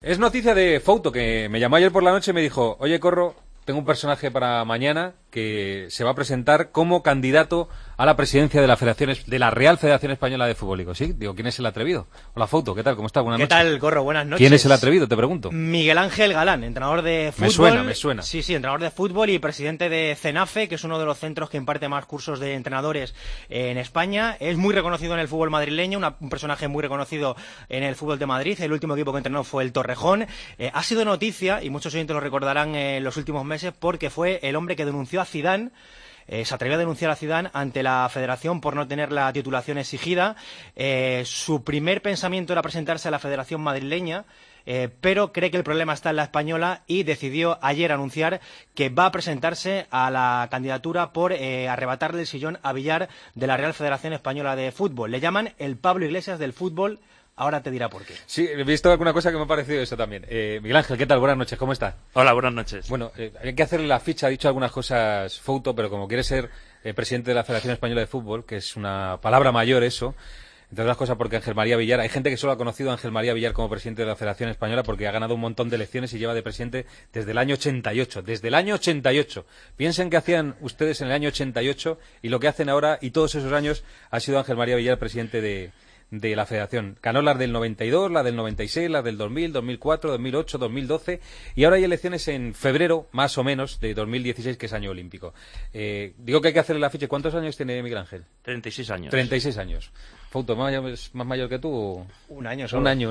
Es noticia de Fouto, que me llamó ayer por la noche y me dijo: oye, Corro, tengo un personaje para mañana que se va a presentar como candidato a la presidencia de la Real Federación Española de Fútbol. Digo, sí, ¿quién es el atrevido? Hola, Fouto, ¿qué tal? ¿Cómo estás? Buenas noches. ¿Qué tal, Corro? Buenas noches. ¿Quién es el atrevido? Te pregunto. Miguel Ángel Galán, entrenador de fútbol. Me suena. Sí, entrenador de fútbol y presidente de CENAFE, que es uno de los centros que imparte más cursos de entrenadores en España. Es muy reconocido en el fútbol madrileño, un personaje muy reconocido en el fútbol de Madrid. El último equipo que entrenó fue el Torrejón. Ha sido noticia, y muchos oyentes lo recordarán en los últimos meses, porque fue el hombre que denunció a Zidane. Se atrevió a denunciar a Zidane ante la Federación por no tener la titulación exigida. Su primer pensamiento era presentarse a la Federación madrileña, pero cree que el problema está en la española y decidió ayer anunciar que va a presentarse a la candidatura por arrebatarle el sillón a Villar de la Real Federación Española de Fútbol. Le llaman el Pablo Iglesias del fútbol. Ahora te dirá por qué. Sí, he visto alguna cosa que me ha parecido eso también. Miguel Ángel, ¿qué tal? Buenas noches, ¿cómo está? Hola, buenas noches. Bueno, hay que hacerle la ficha, ha dicho algunas cosas Fouto, pero como quiere ser presidente de la Federación Española de Fútbol, que es una palabra mayor eso, entre otras cosas porque Ángel María Villar, hay gente que solo ha conocido a Ángel María Villar como presidente de la Federación Española porque ha ganado un montón de elecciones y lleva de presidente desde el año 88. Desde el año 88. Piensen qué hacían ustedes en el año 88 y lo que hacen ahora, y todos esos años ha sido Ángel María Villar presidente de la Federación. Ganó las del 92, la del 96, la del 2000, 2004, 2008, 2012 y ahora hay elecciones en febrero, más o menos, de 2016, que es año olímpico. Digo que hay que hacerle la ficha. ¿Cuántos años tiene Miguel Ángel? 36 años. 36 años. Fouto, ¿más mayor que tú? Un año solo. Un año.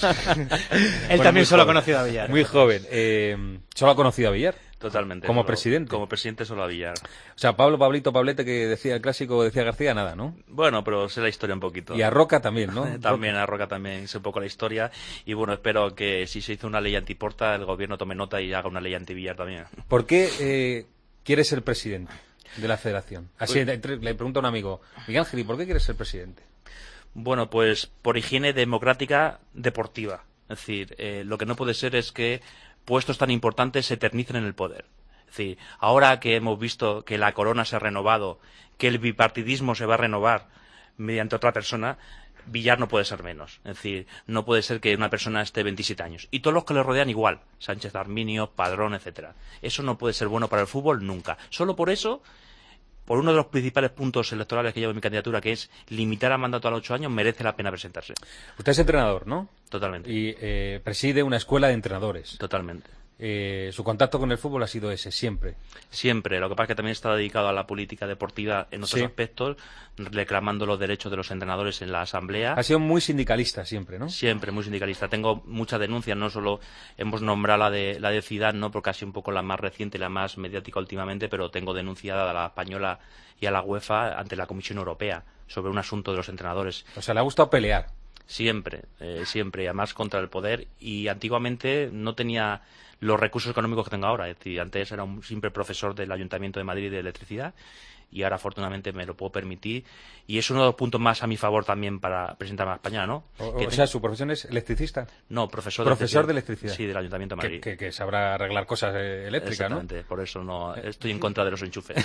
Él también solo ha conocido a Villar. Muy joven. ¿Solo ha conocido a Villar? Totalmente. Como presidente. Como presidente solo a Villar. O sea, Pablete, que decía el clásico, decía García, nada, ¿no? Bueno, pero sé la historia un poquito. Y a Roca también, ¿no? También, a Roca también sé un poco la historia. Y bueno, espero que si se hizo una ley antiporta, el gobierno tome nota y haga una ley anti-Villar también. ¿Por qué quieres ser presidente de la Federación? Así le pregunto a un amigo, Miguel Ángel, ¿y por qué quieres ser presidente? Bueno, pues por higiene democrática deportiva. Es decir, lo que no puede ser es que puestos tan importantes se eternicen en el poder. Es decir, ahora que hemos visto que la corona se ha renovado, que el bipartidismo se va a renovar mediante otra persona, Villar no puede ser menos. Es decir, no puede ser que una persona esté 27 años. Y todos los que le rodean igual. Sánchez Arminio, Padrón, etcétera. Eso no puede ser bueno para el fútbol nunca. Solo por eso, por uno de los principales puntos electorales que llevo en mi candidatura, que es limitar el mandato a los 8 años, merece la pena presentarse. Usted es entrenador, ¿no? Totalmente. Y preside una escuela de entrenadores. Totalmente. Su contacto con el fútbol ha sido ese, siempre. Siempre. Lo que pasa es que también está dedicado a la política deportiva en otros aspectos, reclamando los derechos de los entrenadores en la asamblea. Ha sido muy sindicalista siempre, ¿no? Siempre, muy sindicalista. Tengo muchas denuncias, no solo hemos nombrado la de Zidane, ¿no? Porque ha sido un poco la más reciente y la más mediática últimamente, pero tengo denunciada a la española y a la UEFA ante la Comisión Europea sobre un asunto de los entrenadores. O sea, le ha gustado pelear. Siempre, siempre, y además contra el poder. Y antiguamente no tenía los recursos económicos que tengo ahora. Es decir, antes era un simple profesor del Ayuntamiento de Madrid de electricidad y ahora afortunadamente me lo puedo permitir y es uno de los puntos más a mi favor también para presentarme a España, ¿no? O sea, ¿su profesión es electricista? No, profesor de electricidad. Sí, del Ayuntamiento de Madrid. Que sabrá arreglar cosas eléctricas, ¿no? Exactamente, por eso no estoy en contra de los enchufes.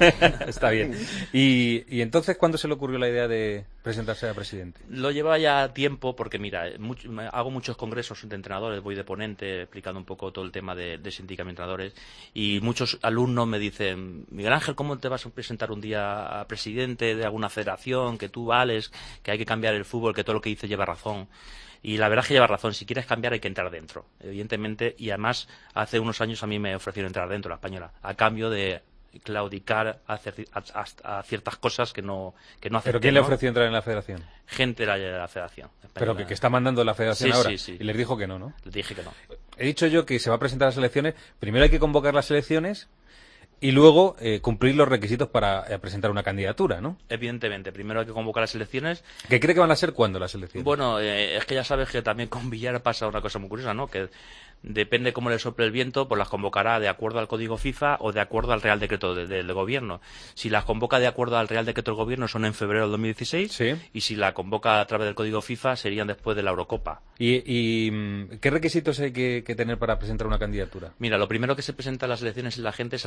Está bien. ¿Y entonces cuándo se le ocurrió la idea de presentarse a presidente? Lo lleva ya tiempo porque, mira, hago muchos congresos de entrenadores, voy de ponente explicando un poco todo el tema de sindicato de entrenadores y muchos alumnos me dicen, Miguel Ángel, ¿cómo te vas a presentar un día a presidente de alguna federación, que tú vales, que hay que cambiar el fútbol, que todo lo que dices lleva razón? Y la verdad es que lleva razón. Si quieres cambiar hay que entrar dentro, evidentemente. Y además, hace unos años a mí me ofrecieron entrar dentro, la española, a cambio de claudicar a ciertas cosas que no acepté. ¿Pero quién le ofreció entrar en la federación? Gente de la federación española. Pero que está mandando la federación ahora. Sí. Y les dijo que no, ¿no? Les dije que no. He dicho yo que se va a presentar a las elecciones. Primero hay que convocar las elecciones y luego cumplir los requisitos para presentar una candidatura, ¿no? Evidentemente, primero hay que convocar las elecciones. ¿Qué cree que van a ser cuándo las elecciones? Bueno, es que ya sabes que también con Villar pasa una cosa muy curiosa, ¿no? Que depende cómo le sople el viento, pues las convocará de acuerdo al código FIFA o de acuerdo al Real Decreto del Gobierno. Si las convoca de acuerdo al Real Decreto del Gobierno son en febrero del 2016, sí. Y si la convoca a través del código FIFA serían después de la Eurocopa. ¿Y qué requisitos hay que tener para presentar una candidatura? Mira, lo primero que se presenta a las elecciones en la gente es a la asamblea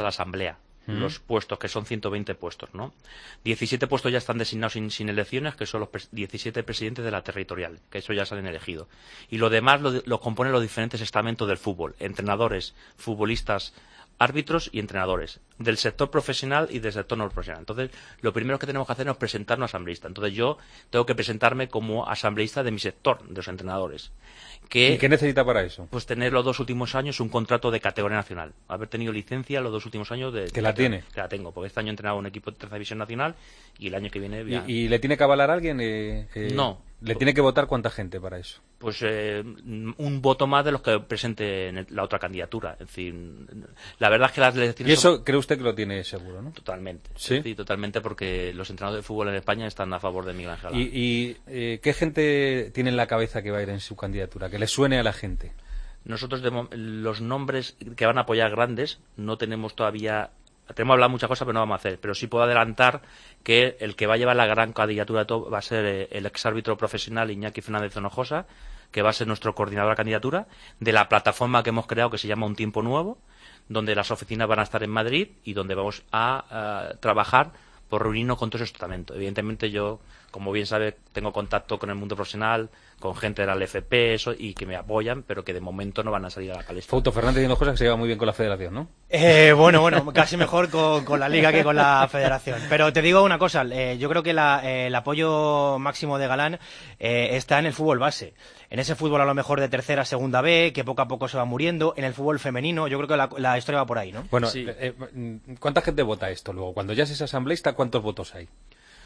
asamblea. Los puestos, que son 120 puestos, ¿no? 17 puestos ya están designados sin elecciones, que son los 17 presidentes de la territorial, que eso ya salen elegidos. Y lo demás lo componen los diferentes estamentos del fútbol, entrenadores, futbolistas, árbitros y entrenadores, del sector profesional y del sector no profesional. Entonces, lo primero que tenemos que hacer es presentarnos asambleísta. Entonces, yo tengo que presentarme como asambleísta de mi sector, de los entrenadores. ¿Y qué necesita para eso? Pues tener los 2 últimos años un contrato de categoría nacional. Haber tenido licencia los 2 últimos años de... ¿Que la tiene? Que la tengo, porque este año he entrenado un equipo de tercera división nacional y el año que viene... ¿Y le tiene que avalar a alguien? No. ¿Le tiene que votar cuánta gente para eso? Pues un voto más de los que presente en la otra candidatura. En fin, la verdad es que las elecciones... ¿Y eso cree usted que lo tiene seguro, no? Totalmente. ¿Sí? Sí, totalmente, porque los entrenadores de fútbol en España están a favor de Miguel Ángel Galán. ¿Y qué gente tiene en la cabeza que va a ir en su candidatura? Que le suene a la gente. Nosotros, los nombres que van a apoyar grandes, no tenemos todavía... Tenemos hablado muchas cosas, pero no vamos a hacer. Pero sí puedo adelantar que el que va a llevar la gran candidatura de todo va a ser el exárbitro profesional Iñaki Fernández Hinojosa, que va a ser nuestro coordinador de candidatura, de la plataforma que hemos creado que se llama Un Tiempo Nuevo, donde las oficinas van a estar en Madrid y donde vamos a trabajar por reunirnos con todo ese tratamiento. Evidentemente yo, como bien sabe, tengo contacto con el mundo profesional, con gente de la LFP, y que me apoyan, pero que de momento no van a salir a la palestra. Fouto Fernández Hinojosa, que se lleva muy bien con la federación, ¿no? Bueno, casi mejor con la liga que con la federación. Pero te digo una cosa, yo creo que el apoyo máximo de Galán está en el fútbol base. En ese fútbol a lo mejor de tercera, segunda B, que poco a poco se va muriendo. En el fútbol femenino, yo creo que la historia va por ahí, ¿no? Bueno, Sí. ¿Cuánta gente vota esto luego? Cuando ya seas asambleísta, ¿cuántos votos hay?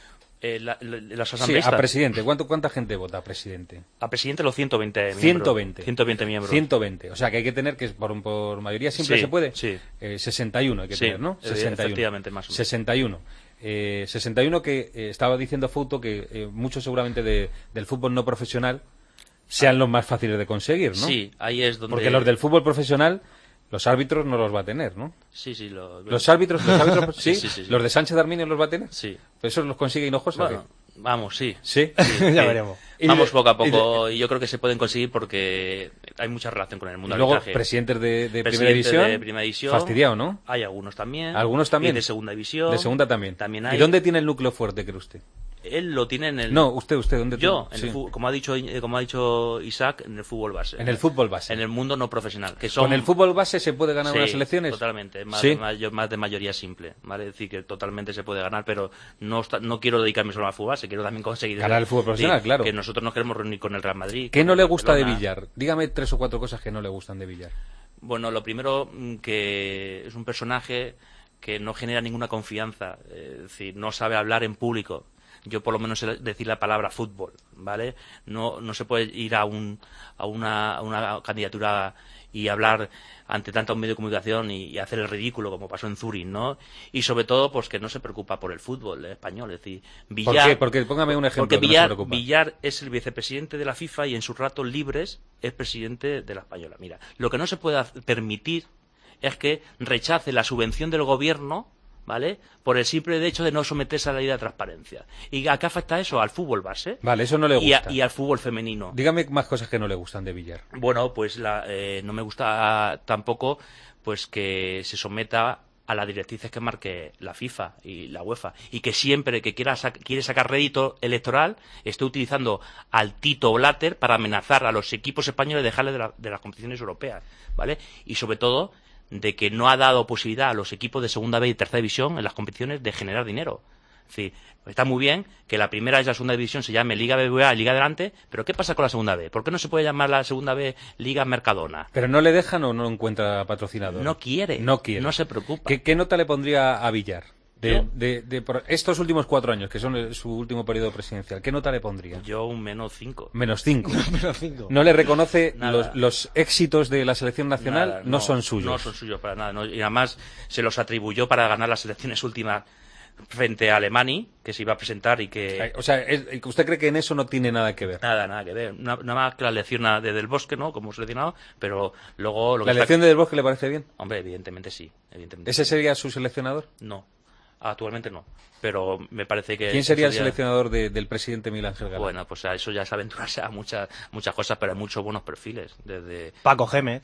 Los Sí, asambleístas. a presidente. ¿Cuánta gente vota a presidente? A presidente los 120 miembros. 120. 120 miembros. 120. O sea, que hay que tener, que por mayoría simple Sí, se puede. sí. 61 hay que Sí, tener, ¿no? 61. efectivamente, más o menos. 61. 61 que estaba diciendo Fouto que muchos seguramente del fútbol no profesional sean los más fáciles de conseguir, ¿no? Sí, ahí es donde... Porque los del fútbol profesional, los árbitros no los va a tener, ¿no? Sí, Los árbitros, ¿sí? Sí. ¿Los de Sánchez Arminio los va a tener? Sí. ¿Eso los consigue Hinojosa? Bueno, vamos, sí. ¿Sí? Ya veremos. Vamos poco a poco y yo creo que se pueden conseguir porque hay mucha relación con el mundo Y del luego, arbitraje. presidentes de primera Presidente división. de primera división. Fastidiado, ¿no? Hay algunos también. Algunos también. Y de segunda división. De segunda también. También hay. ¿Y dónde tiene el núcleo fuerte, cree usted? Él lo tiene en el... No, usted, ¿dónde Yo, tiene? en el fútbol, como ha dicho Isaac, en el fútbol base. En el fútbol base. En el mundo no profesional. Que son... ¿Con el fútbol base se puede ganar Sí, unas elecciones? totalmente. Más, ¿Sí? más de mayoría simple. ¿Vale? Es decir, que totalmente se puede ganar, pero no quiero dedicarme solo al fútbol base, quiero también conseguir... Ganar el fútbol profesional, claro. Que nosotros nos queremos reunir con el Real Madrid. ¿Qué con no el le gusta de Barcelona. Villar? Dígame 3 o 4 cosas que no le gustan de Villar. Bueno, lo primero, que es un personaje que no genera ninguna confianza, es decir, no sabe hablar en público. Yo por lo menos sé decir la palabra fútbol, ¿vale? No se puede ir a una candidatura y hablar ante tanto medio de comunicación y hacer el ridículo como pasó en Zurich, ¿no? Y sobre todo, pues que no se preocupa por el fútbol español, es decir, Villar... ¿Por qué? Porque póngame un ejemplo. Porque que no se preocupa. Villar es el vicepresidente de la FIFA y en sus ratos libres es presidente de la Española. Mira, lo que no se puede permitir es que rechace la subvención del gobierno, ¿vale? Por el simple hecho de no someterse a la ley de transparencia. ¿Y a qué afecta eso? Al fútbol base. Vale, eso no le gusta. Y al fútbol femenino. Dígame más cosas que no le gustan de Villar. Bueno, pues no me gusta tampoco pues que se someta a las directrices que marque la FIFA y la UEFA, y que siempre que quiere sacar rédito electoral esté utilizando al Tito Blatter para amenazar a los equipos españoles de dejarle de las competiciones europeas, ¿vale? Y sobre todo de que no ha dado posibilidad a los equipos de segunda B y tercera división en las competiciones de generar dinero. Es decir, está muy bien que la primera y la segunda división se llame Liga BBVA y Liga Adelante, pero ¿qué pasa con la segunda B? ¿Por qué no se puede llamar la segunda B Liga Mercadona? ¿Pero no le dejan o no encuentra patrocinador? No quiere. No quiere. No se preocupa. ¿Qué nota le pondría a Villar? Yo- Por estos últimos 4 años, que son su último periodo presidencial, ¿qué nota le pondría? Yo un -5. -5. Menos 5. ¿No le reconoce Nada. los éxitos de la selección nacional? Nada, no son suyos. No son suyos para nada. Y además se los atribuyó para ganar las elecciones últimas frente a Alemania, que se iba a presentar y que... O sea, ¿usted cree que en eso no tiene nada que ver? Nada que ver. Nada más que la elección de Del Bosque, ¿no? Como seleccionado, pero luego... ¿La elección de Del Bosque le parece bien? Hombre, evidentemente sí. Evidentemente ¿Ese sí. sería su seleccionador? No. Actualmente no, pero me parece que... ¿Quién sería el seleccionador del presidente Miguel Ángel Galán? Bueno, pues a eso ya es aventurarse a muchas cosas, pero hay muchos buenos perfiles, desde Paco Gémez,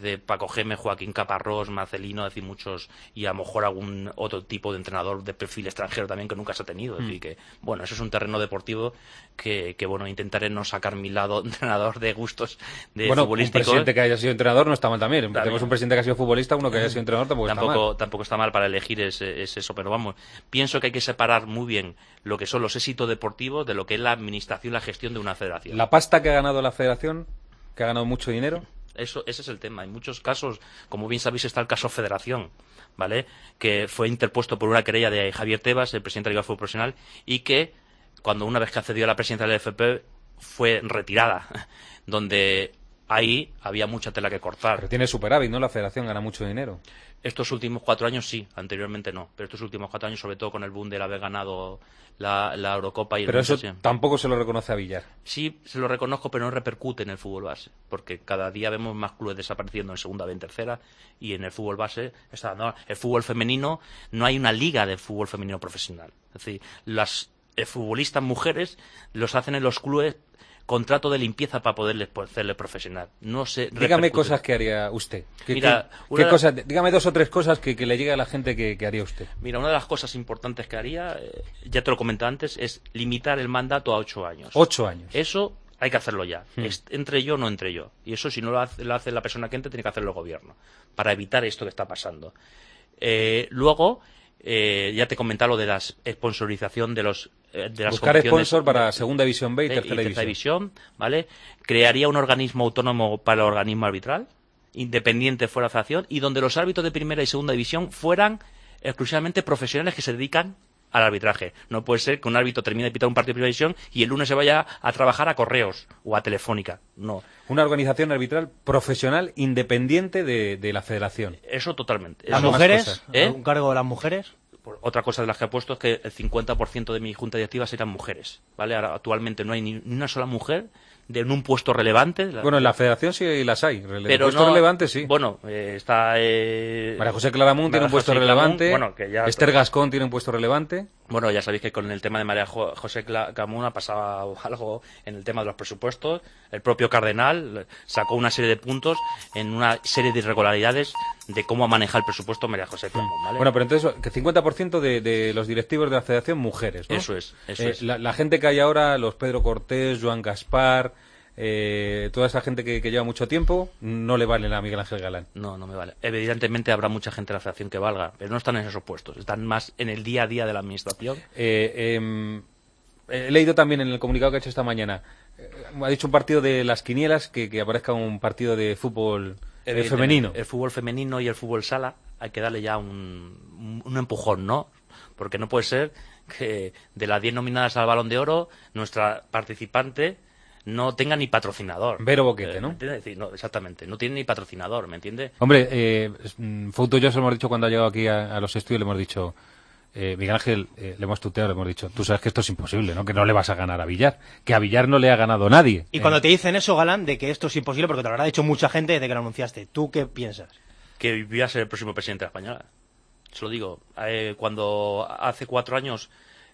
Joaquín Caparrós, Marcelino, es decir, muchos, y a lo mejor algún otro tipo de entrenador de perfil extranjero también que nunca se ha tenido. Es decir, que, bueno, eso es un terreno deportivo que bueno, intentaré no sacar mi lado entrenador de gustos de futbolísticos. Un presidente que haya sido entrenador no está mal también. Tenemos un presidente que ha sido futbolista, uno que haya sido entrenador tampoco está mal para elegir es eso, pero vamos, pienso que hay que separar muy bien lo que son los éxitos deportivos de lo que es la administración, la gestión de una federación. La pasta que ha ganado la federación, que ha ganado mucho dinero. Ese es el tema. En muchos casos, como bien sabéis, está el caso Federación, ¿vale? Que fue interpuesto por una querella de Javier Tebas, el presidente de la Liga de Fútbol Profesional, y que, una vez que accedió a la presidencia de la FP, fue retirada, donde ahí había mucha tela que cortar. Pero tiene superávit, ¿no? La federación gana mucho dinero. Estos últimos 4 años sí, anteriormente no. Pero estos últimos 4 años, sobre todo con el boom de haber ganado la Eurocopa y el Pero eso sí. Tampoco se lo reconoce a Villar. Sí, se lo reconozco, pero no repercute en el fútbol base. Porque cada día vemos más clubes desapareciendo en segunda, B, en tercera. Y en el fútbol base, el fútbol femenino, no hay una liga de fútbol femenino profesional. Es decir, las futbolistas mujeres los hacen en los clubes contrato de limpieza para poderles hacerle profesional. No se Dígame cosas que haría usted. Dígame 2 o 3 cosas que le llegue a la gente que haría usted. Mira, una de las cosas importantes que haría, ya te lo comenté antes, es limitar el mandato a 8 años. 8 años. Eso hay que hacerlo ya. Entre yo, no entre yo. Y eso, si no lo hace la persona que entre, tiene que hacerlo el gobierno, para evitar esto que está pasando. Luego, ya te comentaba lo de la sponsorización de las buscar sponsor para segunda división B y tercera división, ¿vale? Crearía un organismo autónomo para el organismo arbitral, independiente fuera de la federación, y donde los árbitros de primera y segunda división fueran exclusivamente profesionales que se dedican al arbitraje. No puede ser que un árbitro termine de pitar un partido de primera división y el lunes se vaya a trabajar a Correos o a Telefónica. No. Una organización arbitral profesional independiente de la federación. Eso totalmente. ¿Las mujeres? ¿Un cargo de las mujeres? Otra cosa de las que he puesto es que el 50% de mi junta directiva serán mujeres, ¿vale? Ahora, actualmente no hay ni una sola mujer en un puesto relevante. Bueno, en la federación sí las hay. Pero puesto relevante sí. Bueno, está... María José Claramunt tiene un puesto relevante. Esther Gascón tiene un puesto relevante. Bueno, ya sabéis que con el tema de María José Claramunt ha pasado algo en el tema de los presupuestos. El propio Cardenal sacó una serie de puntos en una serie de irregularidades de cómo maneja el presupuesto María José Claramunt, ¿vale? Bueno, pero entonces, que 50% de los directivos de la federación mujeres, ¿no? Eso es. La gente que hay ahora, los Pedro Cortés, Joan Gaspar... toda esa gente que lleva mucho tiempo no le vale a Miguel Ángel Galán. No me vale. Evidentemente habrá mucha gente de la federación que valga, pero no están en esos puestos, están más en el día a día de la administración. He leído también en el comunicado que ha hecho esta mañana, ha dicho un partido de las quinielas que aparezca un partido de fútbol femenino. El fútbol femenino y el fútbol sala hay que darle ya un empujón, ¿no? Porque no puede ser que de las 10 nominadas al Balón de Oro nuestra participante no tenga ni patrocinador. Vero Boquete, ¿no? No, exactamente, no tiene ni patrocinador, ¿me entiende? Hombre, Fouto y yo se lo hemos dicho cuando ha llegado aquí a los estudios, le hemos dicho, Miguel Ángel, le hemos tuteado, le hemos dicho, tú sabes que esto es imposible, ¿no? Que no le vas a ganar a Villar, que a Villar no le ha ganado nadie. Y cuando te dicen eso, Galán, de que esto es imposible, porque te lo habrá dicho mucha gente desde que lo anunciaste, ¿tú qué piensas? Que voy a ser el próximo presidente de la Española. Se lo digo, cuando hace 4 años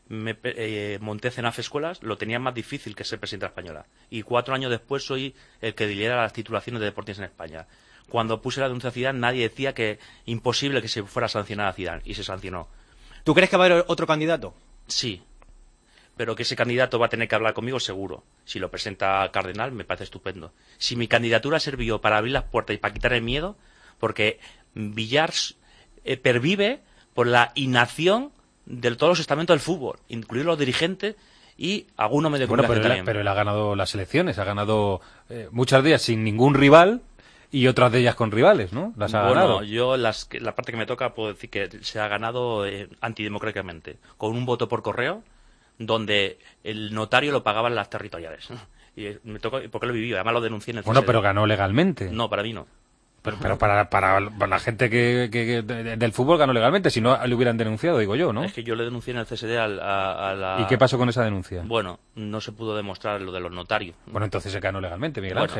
monté CENAF Escuelas, lo tenía más difícil que ser presidente de la Española. Y 4 años después soy el que lidera las titulaciones de deportes en España. Cuando puse la denuncia a Zidane, nadie decía que imposible que se fuera a sancionar a Zidane, y se sancionó. ¿Tú crees que va a haber otro candidato? Sí, pero que ese candidato va a tener que hablar conmigo seguro. Si lo presenta Cardenal, me parece estupendo. Si mi candidatura sirvió para abrir las puertas y para quitar el miedo, porque Villar pervive por la inacción de todos los estamentos del fútbol, incluidos los dirigentes y algunos medios de comunicación también. Pero él ha ganado las elecciones, ha ganado muchas de ellas sin ningún rival y otras de ellas con rivales, ¿no? Las ha ganado. Yo la parte que me toca puedo decir que se ha ganado antidemocráticamente, con un voto por correo, donde el notario lo pagaban las territoriales. Y me tocó, porque lo viví, además lo denuncié en el CSD. Bueno, pero ganó legalmente. No, para mí no. Pero para la gente que del fútbol ganó legalmente, si no le hubieran denunciado, digo yo, ¿no? Es que yo le denuncié en el CSD a la... ¿Y qué pasó con esa denuncia? Bueno, no se pudo demostrar lo de los notarios. Bueno, entonces se ganó legalmente, Miguel Ángel.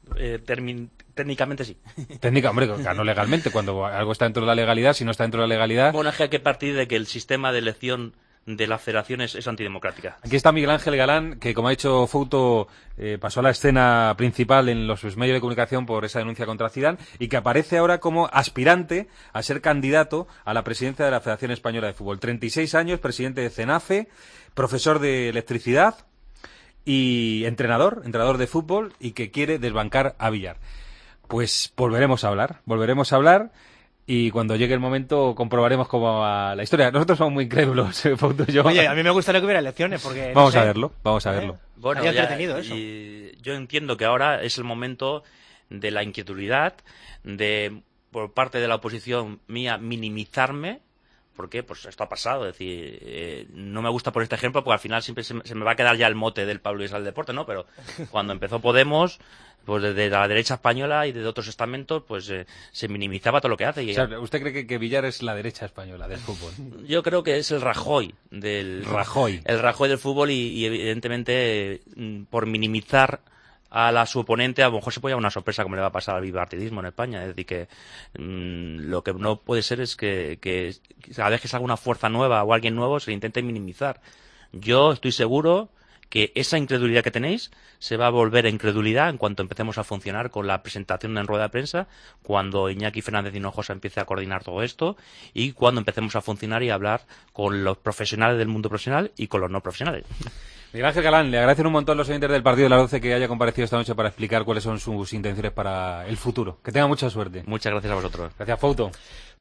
Técnicamente sí. Técnica, hombre, ganó legalmente. Cuando algo está dentro de la legalidad, si no está dentro de la legalidad... Bueno, es que hay que partir de que el sistema de elección de las federaciones es antidemocrática. Aquí está Miguel Ángel Galán, que como ha dicho Fouto, pasó a la escena principal en los medios de comunicación por esa denuncia contra Zidane y que aparece ahora como aspirante a ser candidato a la presidencia de la Federación Española de Fútbol. 36 años, presidente de CENAFE, profesor de electricidad y entrenador de fútbol y que quiere desbancar a Villar. Pues volveremos a hablar y cuando llegue el momento comprobaremos cómo va la historia. Nosotros somos muy incrédulos, Fouto y yo. Oye, a mí me gustaría que hubiera elecciones porque... Vamos a verlo. Bueno, Sería entretenido eso. Y yo entiendo que ahora es el momento de la incredulidad, de por parte de la oposición mía minimizarme, porque pues esto ha pasado, es decir, no me gusta poner este ejemplo porque al final siempre se me va a quedar ya el mote del Pablo Iglesias del deporte, ¿no? Pero cuando empezó Podemos, pues desde la derecha española y desde otros estamentos, pues se minimizaba todo lo que hace. Y, o sea, ¿usted cree que Villar es la derecha española del fútbol? Yo creo que es el Rajoy El Rajoy del fútbol y evidentemente por minimizar a su oponente, a lo mejor se puede llevar una sorpresa como le va a pasar al bipartidismo en España. Es decir, que lo que no puede ser es que cada vez que salga una fuerza nueva o alguien nuevo se le intente minimizar. Yo estoy seguro que esa incredulidad que tenéis se va a volver a incredulidad en cuanto empecemos a funcionar con la presentación en rueda de prensa, cuando Iñaki Fernández Hinojosa empiece a coordinar todo esto y cuando empecemos a funcionar y a hablar con los profesionales del mundo profesional y con los no profesionales. Miguel Ángel Galán, le agradecen un montón los oyentes del partido de las 12 que haya comparecido esta noche para explicar cuáles son sus intenciones para el futuro. Que tenga mucha suerte. Muchas gracias a vosotros. Gracias, Fouto.